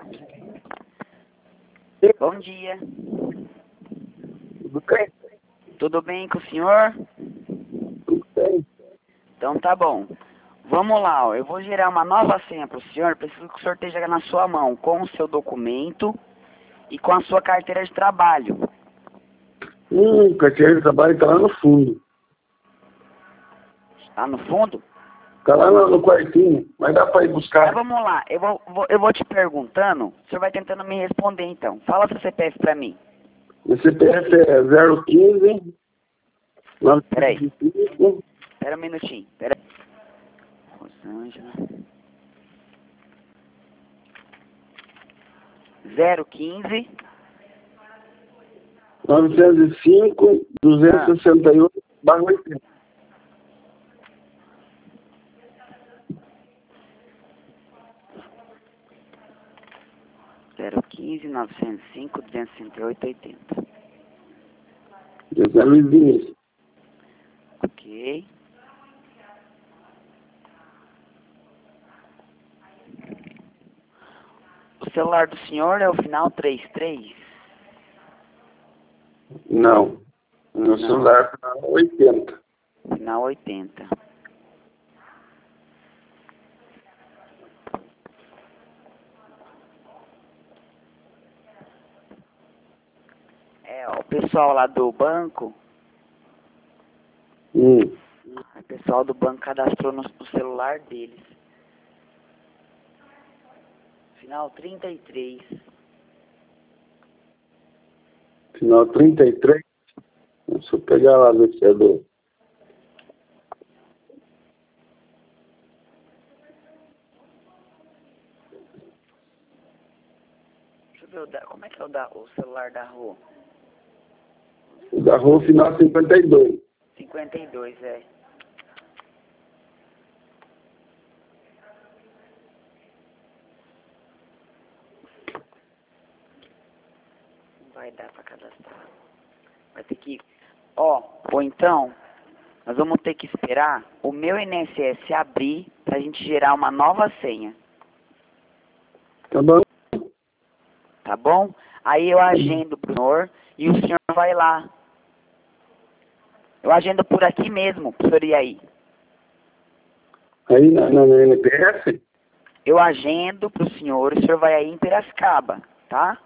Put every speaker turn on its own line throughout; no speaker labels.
Bom dia.
Tudo bem?
Tudo bem com o senhor?
Tudo bem.
Então tá bom. Vamos lá, ó. Eu vou gerar uma nova senha para o senhor. Preciso que o senhor esteja na sua mão com o seu documento e com a sua carteira de trabalho.
Carteira de trabalho tá lá no fundo.
Tá no fundo?
Tá lá no quartinho, mas dá pra ir buscar.
Mas vamos lá, eu vou te perguntando, o senhor vai tentando me responder então. Fala seu CPF pra mim.
Meu CPF é 015
Peraí.
905
Pera um minutinho, pera. Rosângela. 015
905 268/80.
015 905 268 80.
José Luiz Vinícius.
Ok. O celular do senhor é o final 33?
Não. Meu
Não.
celular tá 80.
Final 80. É, ó, o pessoal lá do banco, o pessoal do banco cadastrou no celular deles. Final 33.
Final 33. Deixa eu pegar lá no celular.
Deixa eu ver como é que é o celular da rua?
O da rua final 52.
52, é. Não vai dar pra cadastrar. Vai ter que... Ó, ou então, nós vamos ter que esperar o meu INSS abrir pra gente gerar uma nova senha.
Tá bom?
Tá bom? Aí eu agendo pro senhor e o senhor vai lá. Eu agendo por aqui mesmo, pro senhor ir aí.
Aí na NPS?
Eu agendo pro senhor e o senhor vai aí em Piracicaba, tá?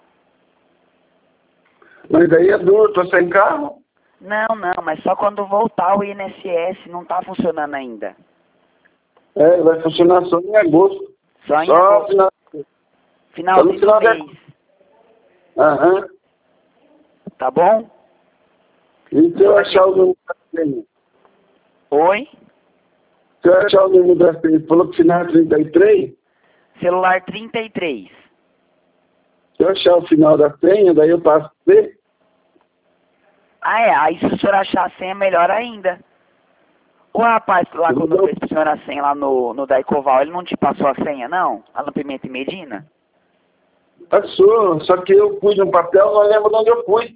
Mas daí é duro, tô sem carro.
Não, mas só quando voltar o INSS, não tá funcionando ainda.
É, vai funcionar só em agosto.
Só em
Só
agosto. Finalzinho do mês.
Aham.
Tá bom?
E se eu achar o número da senha?
Oi?
Se eu achar o número da senha, falou que final é 33?
Celular 33.
Se eu achar o final da senha, daí eu passo pra você.
Ah, é. Aí se o senhor achar a senha, melhor ainda. O rapaz lá quando fez pro senhor a senha lá no Daicoval, ele não te passou a senha, não? Lá no Pimenta e Medina?
Passou, só que eu pus no papel, não lembro de onde eu pus.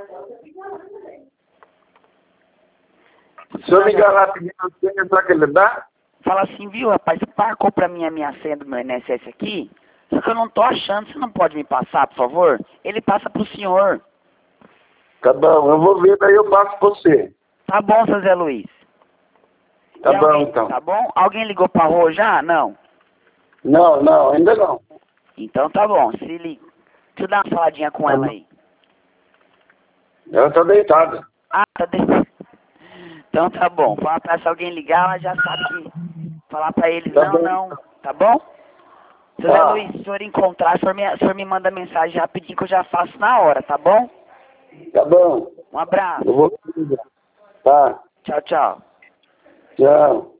Se eu ligar lá pedindo a senha, será que ele dá?
Fala assim, viu, rapaz, você marcou pra mim a minha senha do meu INSS aqui, só que eu não tô achando, você não pode me passar, por favor? Ele passa pro senhor.
Tá bom, eu vou ver, daí eu passo pra você.
Tá bom, seu Zé Luiz.
Tá
E
bom,
alguém,
então.
tá bom? Alguém ligou pra rua já? Não.
Não, ainda não.
Então tá bom, se liga. Deixa eu dar uma faladinha com ela aí.
Ela tá deitada.
Ah, tá Então tá bom. Fala pra se alguém ligar, ela já sabe que... Falar pra eles,
Tá
não,
bom.
não. Tá bom? Seu Zé
Tá.
Luiz, se o senhor encontrar, o senhor me manda mensagem rapidinho que eu já faço na hora, tá bom?
Tá bom.
Um abraço.
Eu vou ligar. Tá.
Tchau, tchau.
Tchau.